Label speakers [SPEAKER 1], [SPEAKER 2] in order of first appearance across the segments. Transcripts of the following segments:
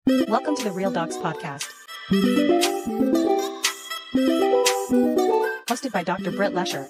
[SPEAKER 1] Welcome to the Real Docs Podcast. Hosted by Dr. Britt Lesher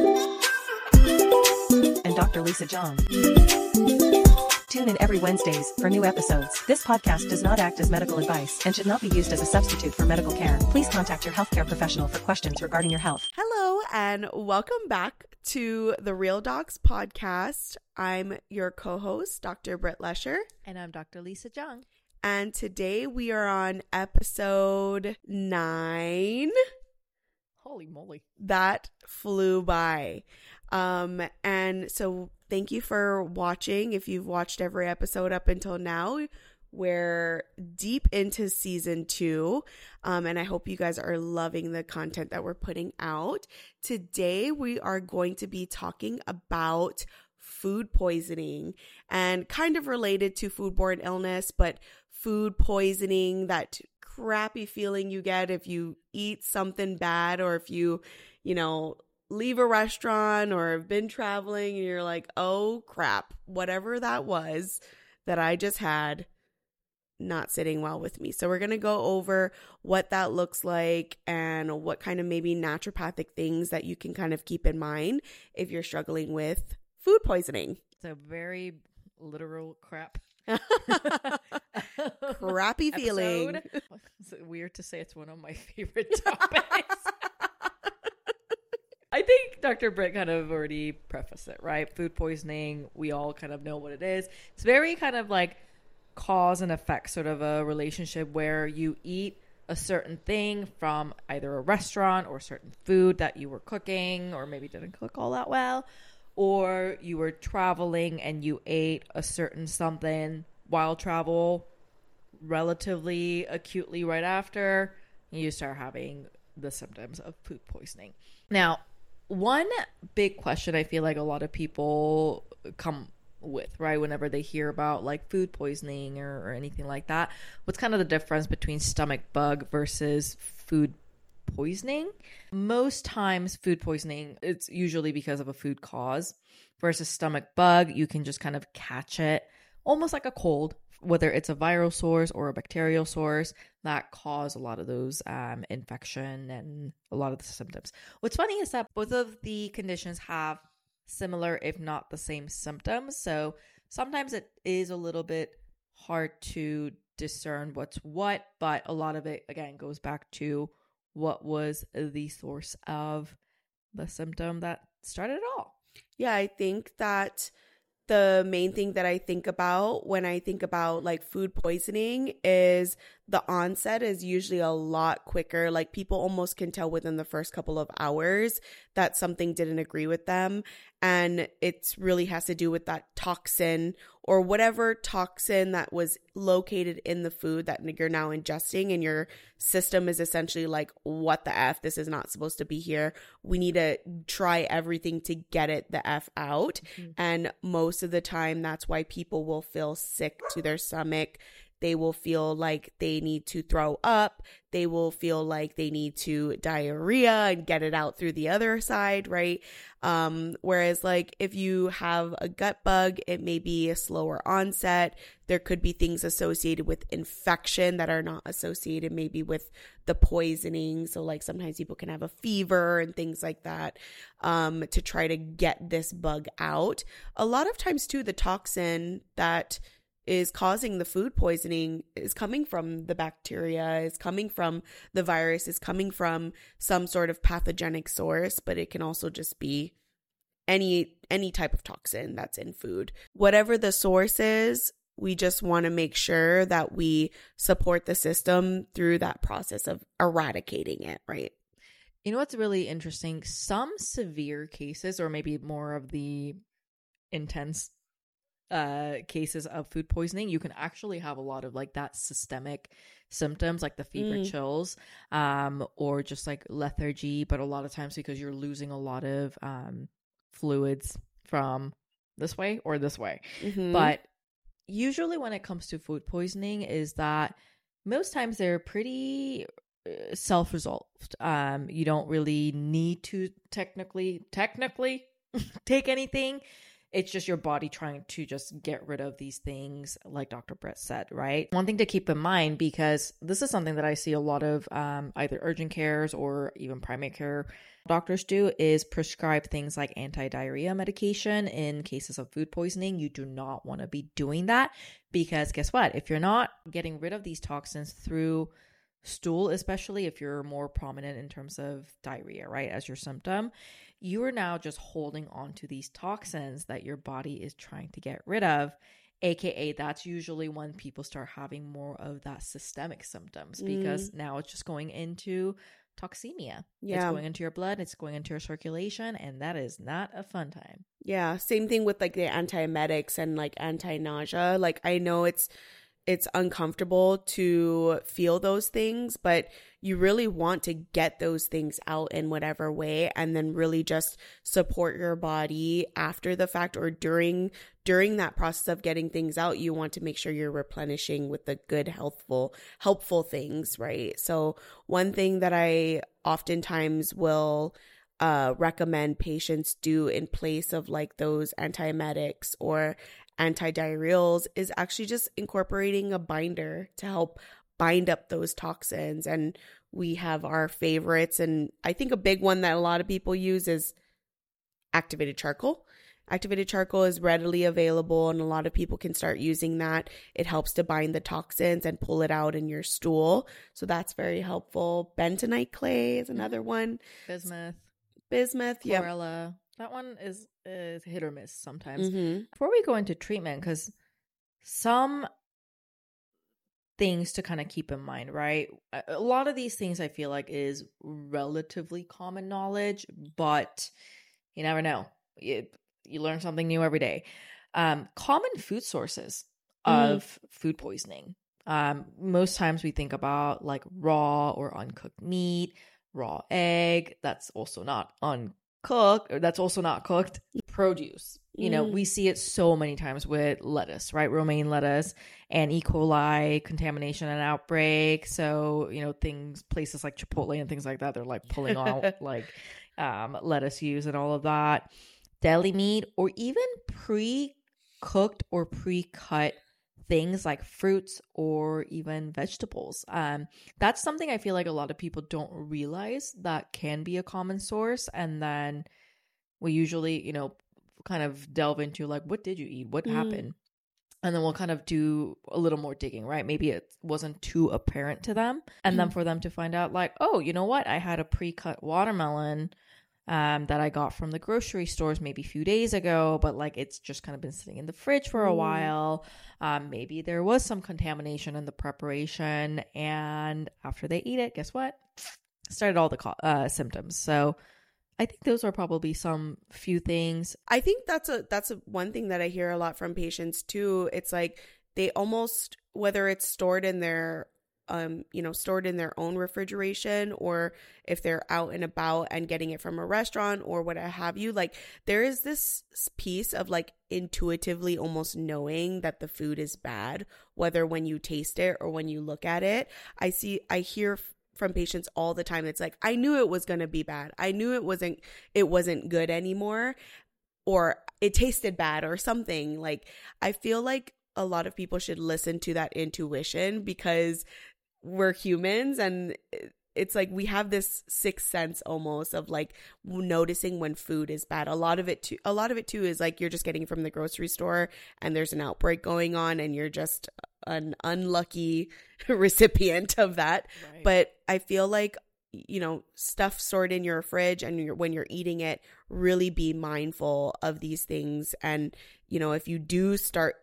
[SPEAKER 1] and Dr. Lisa Jong. Tune in every Wednesdays for new episodes. This podcast does not act as medical advice and should not be used as a substitute for medical care. Please contact your healthcare professional for questions regarding your health.
[SPEAKER 2] Hello, and welcome back to the Real Docs Podcast. I'm your co-host, Dr. Britt Lesher.
[SPEAKER 3] And I'm Dr. Lisa Jong.
[SPEAKER 2] And today we are on episode 9.
[SPEAKER 3] Holy moly.
[SPEAKER 2] That flew by. And so thank you for watching. If you've watched every episode up until now, we're deep into season 2. And I hope you guys are loving the content that we're putting out. Today we are going to be talking about food poisoning and kind of related to foodborne illness, but food poisoning, that crappy feeling you get if you eat something bad, or if you leave a restaurant or have been traveling and you're like, oh crap, whatever that was that I just had, not sitting well with me. So we're going to go over what that looks like and what kind of maybe naturopathic things that you can kind of keep in mind if you're struggling with food poisoning.
[SPEAKER 3] It's a very literal
[SPEAKER 2] crappy feeling.
[SPEAKER 3] It's weird to say it's one of my favorite topics. I think Dr. Britt kind of already prefaced it, right? Food poisoning, we all kind of know what it is. It's very kind of like cause and effect sort of a relationship where you eat a certain thing from either a restaurant or certain food that you were cooking or maybe didn't cook all that well, or you were traveling and you ate a certain something while travel relatively acutely right after, you start having the symptoms of food poisoning. Now, one big question I feel like a lot of people come with, right, whenever they hear about like food poisoning or anything like that, what's kind of the difference between stomach bug versus food poisoning? Most times food poisoning, it's usually because of a food cause, versus stomach bug, you can just kind of catch it almost like a cold, whether it's a viral source or a bacterial source that cause a lot of those infection and a lot of the symptoms. What's funny is that both of the conditions have similar, if not the same symptoms. So sometimes it is a little bit hard to discern what's what, but a lot of it, again, goes back to what was the source of the symptom that started it all.
[SPEAKER 2] Yeah, I think that the main thing that I think about when I think about like food poisoning is the onset is usually a lot quicker. Like people almost can tell within the first couple of hours that something didn't agree with them. And it really has to do with that toxin or whatever toxin that was located in the food that you're now ingesting, and your system is essentially like, what the F? This is not supposed to be here. We need to try everything to get it the F out. Mm-hmm. And most of the time, that's why people will feel sick to their stomach. They will feel like they need to throw up. They will feel like they need to diarrhea and get it out through the other side, right? Whereas like if you have a gut bug, it may be a slower onset. There could be things associated with infection that are not associated maybe with the poisoning. So like sometimes people can have a fever and things like that to try to get this bug out. A lot of times too, the toxin that is causing the food poisoning is coming from the bacteria, is coming from the virus, is coming from some sort of pathogenic source, but it can also just be any type of toxin that's in food. Whatever the source is, we just want to make sure that we support the system through that process of eradicating it, right?
[SPEAKER 3] You know what's really interesting? Some severe cases, or maybe more of the intense cases of food poisoning, you can actually have a lot of like that systemic symptoms, like the fever, chills, or just like lethargy, but a lot of times because you're losing a lot of fluids from this way or this way. Mm-hmm. But usually when it comes to food poisoning is that most times they're pretty self-resolved. You don't really need to technically take anything. It's just your body trying to just get rid of these things, like Dr. Brett said, right? One thing to keep in mind, because this is something that I see a lot of either urgent cares or even primary care doctors do, is prescribe things like anti-diarrhea medication in cases of food poisoning. You do not want to be doing that, because guess what? If you're not getting rid of these toxins through stool, especially if you're more prominent in terms of diarrhea, right, as your symptom, you are now just holding on to these toxins that your body is trying to get rid of. AKA, that's usually when people start having more of that systemic symptoms, because now it's just going into toxemia.
[SPEAKER 2] Yeah.
[SPEAKER 3] It's going into your blood, it's going into your circulation, and that is not a fun time.
[SPEAKER 2] Yeah. Same thing with like the antiemetics and like anti-nausea. Like I know it's uncomfortable to feel those things, but you really want to get those things out in whatever way, and then really just support your body after the fact or during that process of getting things out. You want to make sure you're replenishing with the good, helpful things, right? So one thing that I oftentimes will recommend patients do in place of like those antiemetics or antidiarrheals is actually just incorporating a binder to help bind up those toxins. And we have our favorites, and I think a big one that a lot of people use is activated charcoal. Activated charcoal is readily available, and a lot of people can start using that. It helps to bind the toxins and pull it out in your stool, so that's very helpful. Bentonite clay is another one.
[SPEAKER 3] Bismuth,
[SPEAKER 2] yeah.
[SPEAKER 3] chlorella. That one is hit or miss sometimes. Before we go into treatment, because some things to kind of keep in mind, right? A lot of these things I feel like is relatively common knowledge, but you never know. You learn something new every day. Common food sources of food poisoning. Most times we think about like raw or uncooked meat, raw egg. That's also not cooked. Produce. You know, we see it so many times with lettuce, right? Romaine lettuce and E. coli contamination and outbreak. So, you know, places like Chipotle and things like that, they're like pulling out like lettuce use and all of that. Deli meat, or even pre-cooked or pre-cut things like fruits or even vegetables. That's something I feel like a lot of people don't realize that can be a common source. And then we usually, you know, kind of delve into like, what did you eat? What happened? And then we'll kind of do a little more digging, right? Maybe it wasn't too apparent to them. And then for them to find out like, oh, you know what? I had a pre-cut watermelon that I got from the grocery stores maybe a few days ago, but like it's just kind of been sitting in the fridge for a while. Maybe there was some contamination in the preparation, and after they eat it, guess what? Started all the symptoms. So I think those are probably some few things.
[SPEAKER 2] I think that's a one thing that I hear a lot from patients too. It's like they almost, whether it's stored in their stored in their own refrigeration, or if they're out and about and getting it from a restaurant or what have you, like there is this piece of like intuitively almost knowing that the food is bad, whether when you taste it or when you look at it. I hear from patients all the time. It's like, I knew it was going to be bad. I knew it wasn't good anymore, or it tasted bad or something. Like, I feel like a lot of people should listen to that intuition, because we're humans, and it's like we have this sixth sense almost of like noticing when food is bad. A lot of it too is like you're just getting it from the grocery store and there's an outbreak going on and you're just an unlucky recipient of that. Right. But I feel like, you know, stuff stored in your fridge and when you're eating it, really be mindful of these things. And, you know, if you do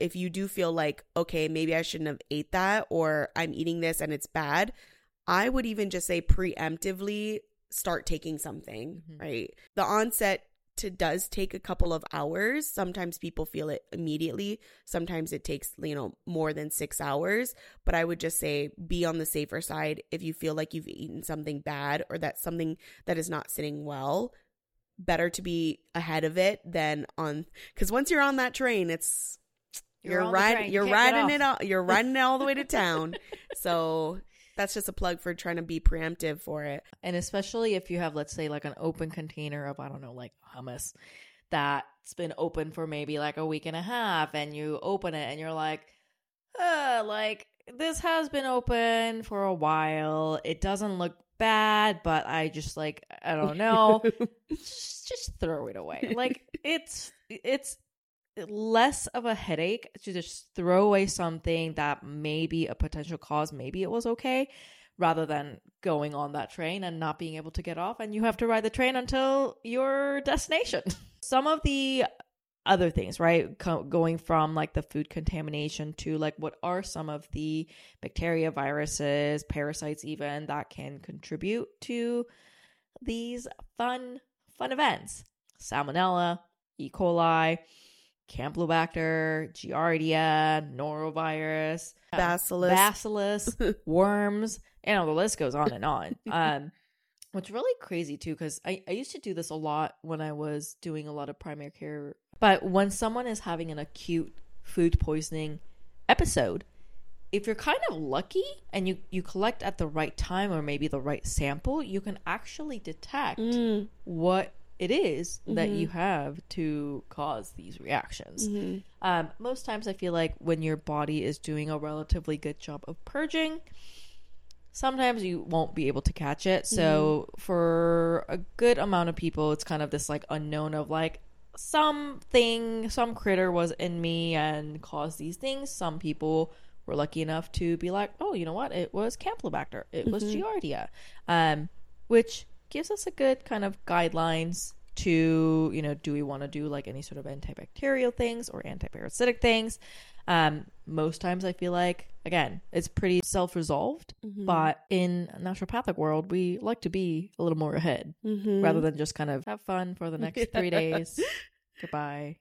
[SPEAKER 2] feel like, okay, maybe I shouldn't have ate that, or I'm eating this and it's bad, I would even just say preemptively start taking something, right? The onset does take a couple of hours. Sometimes people feel it immediately. Sometimes it takes, you know, more than 6 hours. But I would just say be on the safer side. If you feel like you've eaten something bad or that's something that is not sitting well, better to be ahead of it than on, because once you're on that train, you're riding it all the way to town. So that's just a plug for trying to be preemptive for it.
[SPEAKER 3] And especially if you have, let's say, like an open container of, I don't know, like hummus that's been open for maybe like a week and a half, and you open it and you're like this has been open for a while. It doesn't look bad, but I just like, I don't know. just throw it away. Like it's less of a headache to just throw away something that may be a potential cause. Maybe it was okay, rather than going on that train and not being able to get off, and you have to ride the train until your destination. Some of the other things, right? Going from like the food contamination to like what are some of the bacteria, viruses, parasites even that can contribute to these fun events. Salmonella, E. coli, Campylobacter, Giardia, norovirus, bacillus, worms, and the list goes on and on. What's really crazy too, because I used to do this a lot when I was doing a lot of primary care. But when someone is having an acute food poisoning episode, if you're kind of lucky and you collect at the right time or maybe the right sample, you can actually detect what it is that you have to cause these reactions. Most times I feel like when your body is doing a relatively good job of purging, sometimes you won't be able to catch it. So for a good amount of people, it's kind of this like unknown of like some critter was in me and caused these things. Some people were lucky enough to be like, oh, you know what? It was Campylobacter. It was Giardia. Which gives us a good kind of guidelines to, you know, do we want to do like any sort of antibacterial things or antiparasitic things? Most times I feel like, again, it's pretty self-resolved, but in a naturopathic world, we like to be a little more ahead rather than just kind of have fun for the next 3 days. Goodbye.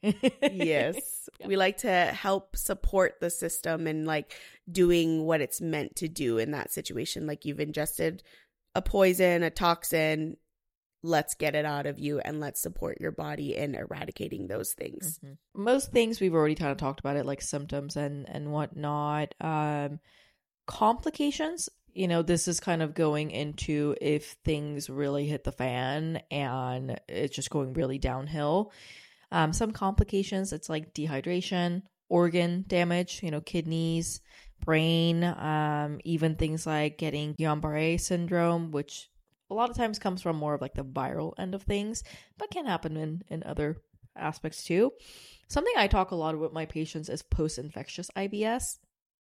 [SPEAKER 2] Yes. We like to help support the system and like doing what it's meant to do in that situation. Like you've ingested a poison, a toxin, let's get it out of you and let's support your body in eradicating those things.
[SPEAKER 3] Most things we've already kind of talked about it, like symptoms and whatnot. Complications, you know, this is kind of going into if things really hit the fan and it's just going really downhill. Some complications, it's like dehydration, organ damage, you know, kidneys, brain, even things like getting Guillain-Barré syndrome, which a lot of times comes from more of like the viral end of things, but can happen in other aspects too. Something I talk a lot with my patients is post-infectious IBS,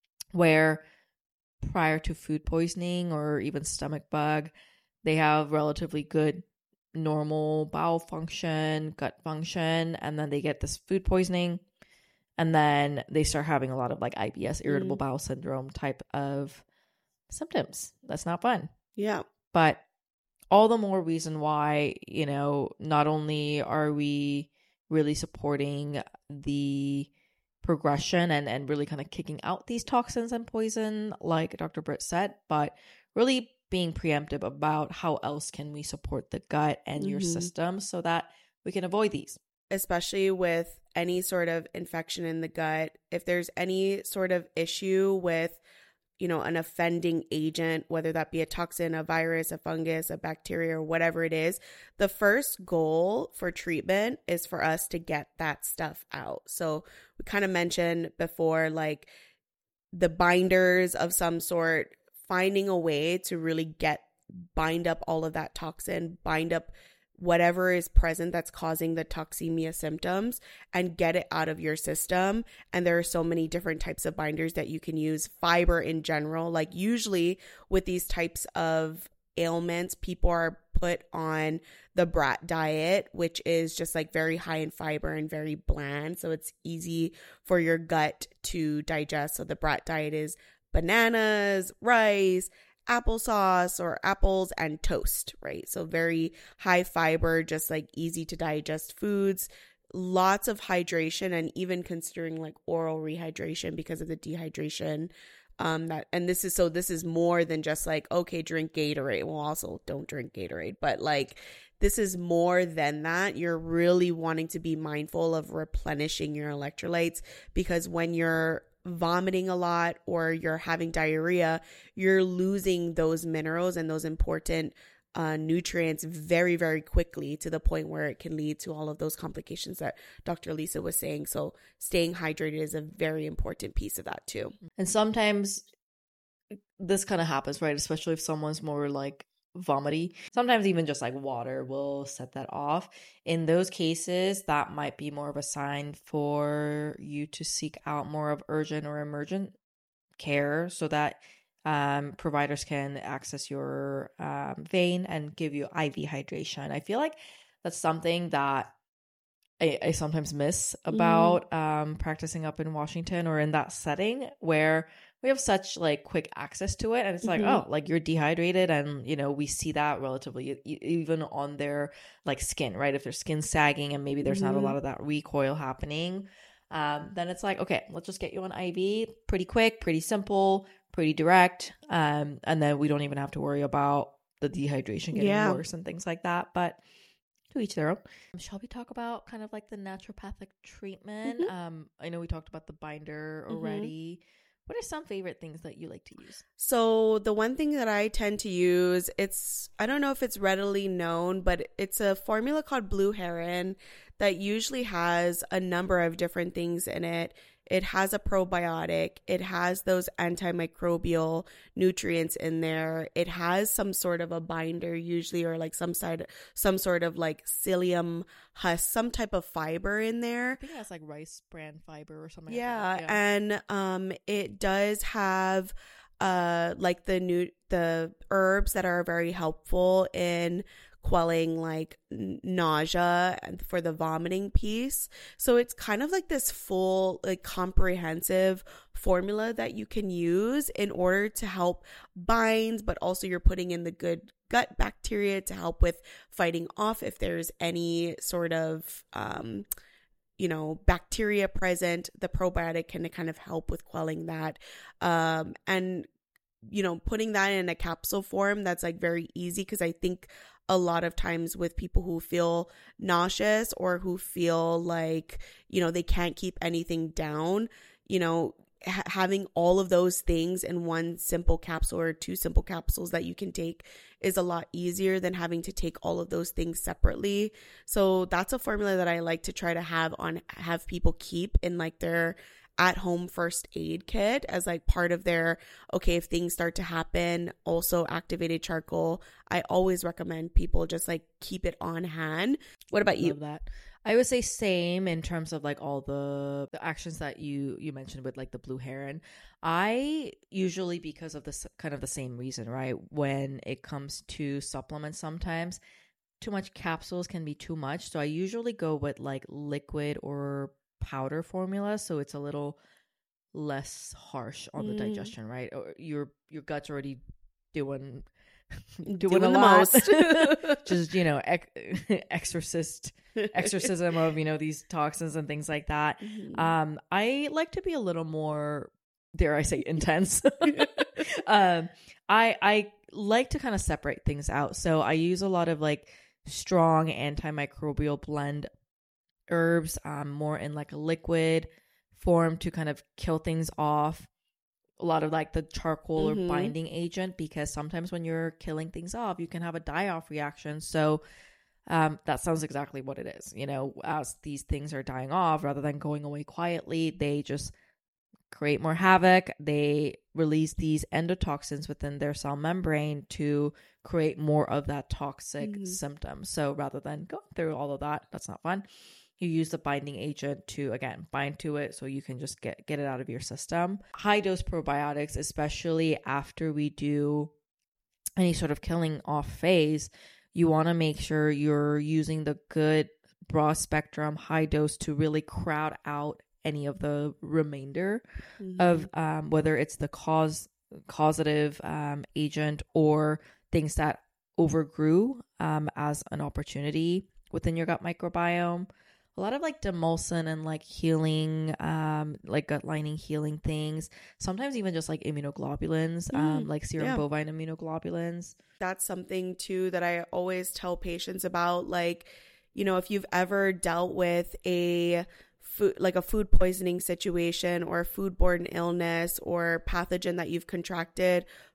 [SPEAKER 3] where prior to food poisoning or even stomach bug, they have relatively good normal bowel function, gut function, and then they get this food poisoning, and then they start having a lot of like IBS, irritable bowel syndrome type of symptoms. That's not fun.
[SPEAKER 2] Yeah.
[SPEAKER 3] But all the more reason why, you know, not only are we really supporting the progression and really kind of kicking out these toxins and poison, like Dr. Britt said, but really being preemptive about how else can we support the gut and your system so that we can avoid these.
[SPEAKER 2] Especially with any sort of infection in the gut, if there's any sort of issue with, you know, an offending agent, whether that be a toxin, a virus, a fungus, a bacteria, or whatever it is, the first goal for treatment is for us to get that stuff out. So we kind of mentioned before, like the binders of some sort, finding a way to really bind up all of that toxin, bind up whatever is present that's causing the toxemia symptoms and get it out of your system. And there are so many different types of binders that you can use. Fiber in general, like usually with these types of ailments, people are put on the brat diet, which is just like very high in fiber and very bland. So it's easy for your gut to digest. So the brat diet is bananas, rice, applesauce or apples and toast, right? So very high fiber, just like easy to digest foods, lots of hydration, and even considering like oral rehydration because of the dehydration. This is more than just like, okay, drink Gatorade. Well, also don't drink Gatorade, but like this is more than that. You're really wanting to be mindful of replenishing your electrolytes, because when you're vomiting a lot or you're having diarrhea, you're losing those minerals and those important nutrients very, very quickly to the point where it can lead to all of those complications that Dr. Lisa was saying. So staying hydrated is a very important piece of that too.
[SPEAKER 3] And sometimes this kind of happens, right? Especially if someone's more like vomity. Sometimes even just like water will set that off. In those cases, that might be more of a sign for you to seek out more of urgent or emergent care so that providers can access your vein and give you IV hydration. I feel like that's something that I sometimes miss about practicing up in Washington or in that setting where we have such like quick access to it. And it's like, oh, like you're dehydrated. And, you know, we see that relatively even on their like skin, right? If their skin's sagging and maybe there's not a lot of that recoil happening, then it's like, okay, let's just get you on IV pretty quick, pretty simple, pretty direct. And then we don't even have to worry about the dehydration getting worse and things like that. But to each their own. Shall we talk about kind of like the naturopathic treatment? I know we talked about the binder already. What are some favorite things that you like to use?
[SPEAKER 2] So the one thing that I tend to use, I don't know if it's readily known, but it's a formula called Blue Heron that usually has a number of different things in it. It has a probiotic. It has those antimicrobial nutrients in there. It has some sort of a binder usually, or like some sort of like psyllium husk, some type of fiber in there.
[SPEAKER 3] I think that's like rice bran fiber or something.
[SPEAKER 2] Yeah,
[SPEAKER 3] like that.
[SPEAKER 2] And it does have like the herbs that are very helpful in quelling like nausea and for the vomiting piece. So it's kind of like this full, like comprehensive formula that you can use in order to help bind, but also you're putting in the good gut bacteria to help with fighting off if there's any sort of bacteria present. The probiotic can kind of help with quelling that. And putting that in a capsule form, that's like very easy, because I think a lot of times with people who feel nauseous or who feel like, they can't keep anything down, having all of those things in one simple capsule or two simple capsules that you can take is a lot easier than having to take all of those things separately. So that's a formula that I like to try to have people keep in like their at-home first aid kit as like part of their, okay, if things start to happen. Also activated charcoal, I always recommend people just like keep it on hand. What about you?
[SPEAKER 3] Love that. I would say same in terms of like all the actions that you mentioned with like the Blue Heron. I usually, because of this kind of the same reason, right? When it comes to supplements, sometimes too much capsules can be too much. So I usually go with like liquid or powder formula, so it's a little less harsh on the digestion, right? Or your gut's already doing a lot. Just exorcism of these toxins and things like that. I like to be a little more, dare I say, intense. I like to kind of separate things out, so I use a lot of like strong antimicrobial blend herbs, more in like a liquid form to kind of kill things off. A lot of like the charcoal or binding agent, because sometimes when you're killing things off, you can have a die-off reaction. So that sounds exactly what it is. As these things are dying off, rather than going away quietly, they just create more havoc. They release these endotoxins within their cell membrane to create more of that toxic symptom. So rather than going through all of that, that's not fun. You use the binding agent to, again, bind to it so you can just get it out of your system. High dose probiotics, especially after we do any sort of killing off phase, you want to make sure you're using the good broad spectrum high dose to really crowd out any of the remainder of whether it's the causative agent or things that overgrew as an opportunity within your gut microbiome. A lot of like demulcin and like healing, like gut lining healing things. Sometimes even just like immunoglobulins, like serum bovine immunoglobulins.
[SPEAKER 2] That's something too that I always tell patients about. Like, if you've ever dealt with a food poisoning situation or a foodborne illness or pathogen that you've contracted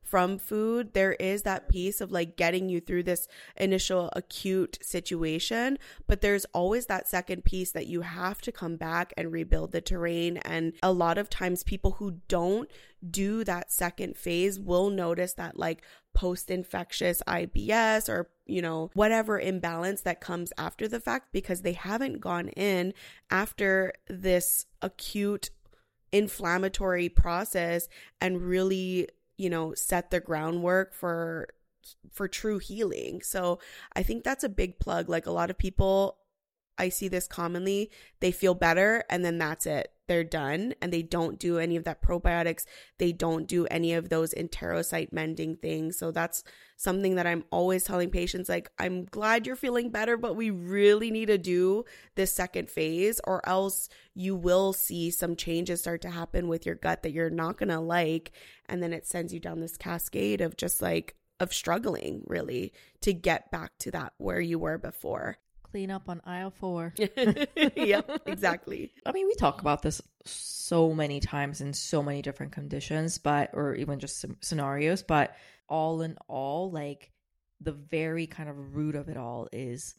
[SPEAKER 2] from food, there is that piece of like getting you through this initial acute situation, but there's always that second piece that you have to come back and rebuild the terrain. And a lot of times people who don't do that second phase will notice that like post-infectious IBS or, whatever imbalance that comes after the fact, because they haven't gone in after this acute inflammatory process and really, set the groundwork for true healing. So I think that's a big plug. Like a lot of people, I see this commonly, they feel better and then that's it. They're done and they don't do any of that probiotics. They don't do any of those enterocyte mending things. So that's something that I'm always telling patients, like, I'm glad you're feeling better, but we really need to do this second phase or else you will see some changes start to happen with your gut that you're not going to like. And then it sends you down this cascade of just like, of struggling really to get back to that where you were before.
[SPEAKER 3] Clean up on aisle 4.
[SPEAKER 2] Yep, exactly.
[SPEAKER 3] I mean, we talk about this so many times in so many different conditions, or even just some scenarios, but all in all, like the very kind of root of it all is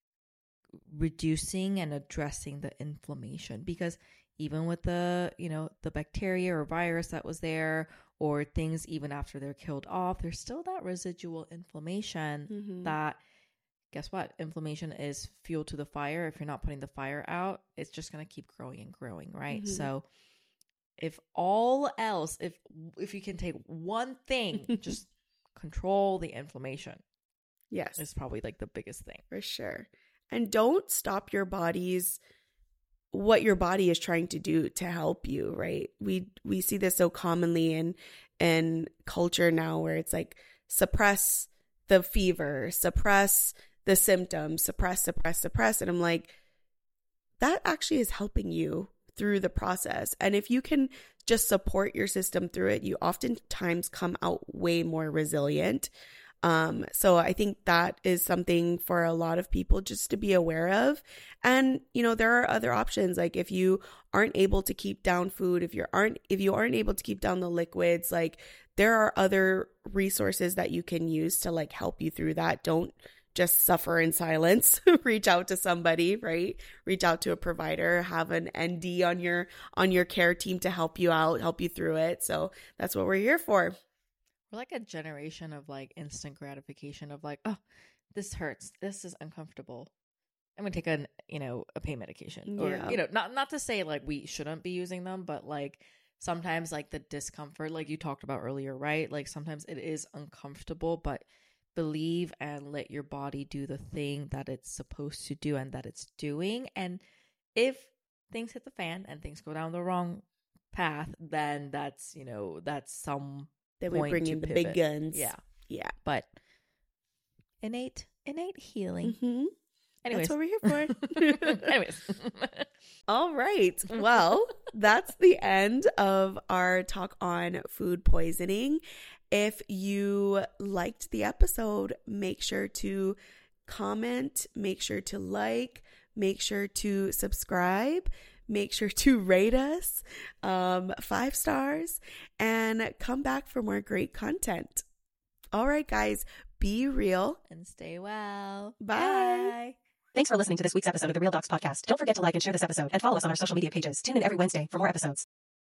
[SPEAKER 3] reducing and addressing the inflammation, because even with the bacteria or virus that was there or things, even after they're killed off, there's still that residual inflammation that, guess what? Inflammation is fuel to the fire. If you're not putting the fire out, it's just going to keep growing and growing, right? So if all else, if you can take one thing, just control the inflammation.
[SPEAKER 2] Yes.
[SPEAKER 3] It's probably like the biggest thing.
[SPEAKER 2] For sure. And don't stop what your body is trying to do to help you, right? We see this so commonly in culture now where it's like suppress the fever, suppress the symptoms, suppress. And I'm like, that actually is helping you through the process. And if you can just support your system through it, you oftentimes come out way more resilient. So I think that is something for a lot of people just to be aware of. And, there are other options. Like if you aren't able to keep down food, if you aren't able to keep down the liquids, like there are other resources that you can use to like help you through that. Don't just suffer in silence. Reach out to somebody, right? Reach out to a provider, have an ND on your care team to help you out, help you through it. So that's what we're here for.
[SPEAKER 3] We're like a generation of like instant gratification of like, oh, this hurts. This is uncomfortable. I'm going to take a pain medication.
[SPEAKER 2] Yeah.
[SPEAKER 3] Or, not to say like we shouldn't be using them, but like sometimes like the discomfort, like you talked about earlier, right? Like sometimes it is uncomfortable, but believe and let your body do the thing that it's supposed to do and that it's doing. And if things hit the fan and things go down the wrong path, then that's some
[SPEAKER 2] then we bring in the big guns. Yeah.
[SPEAKER 3] But innate healing. Anyways.
[SPEAKER 2] That's what we're here for.
[SPEAKER 3] Anyways.
[SPEAKER 2] All right. Well, that's the end of our talk on food poisoning. If you liked the episode, make sure to comment, make sure to like, make sure to subscribe, make sure to rate us 5 stars, and come back for more great content. All right, guys, be real
[SPEAKER 3] and stay well.
[SPEAKER 2] Bye.
[SPEAKER 1] Thanks for listening to this week's episode of the Real Docs Podcast. Don't forget to like and share this episode and follow us on our social media pages. Tune in every Wednesday for more episodes.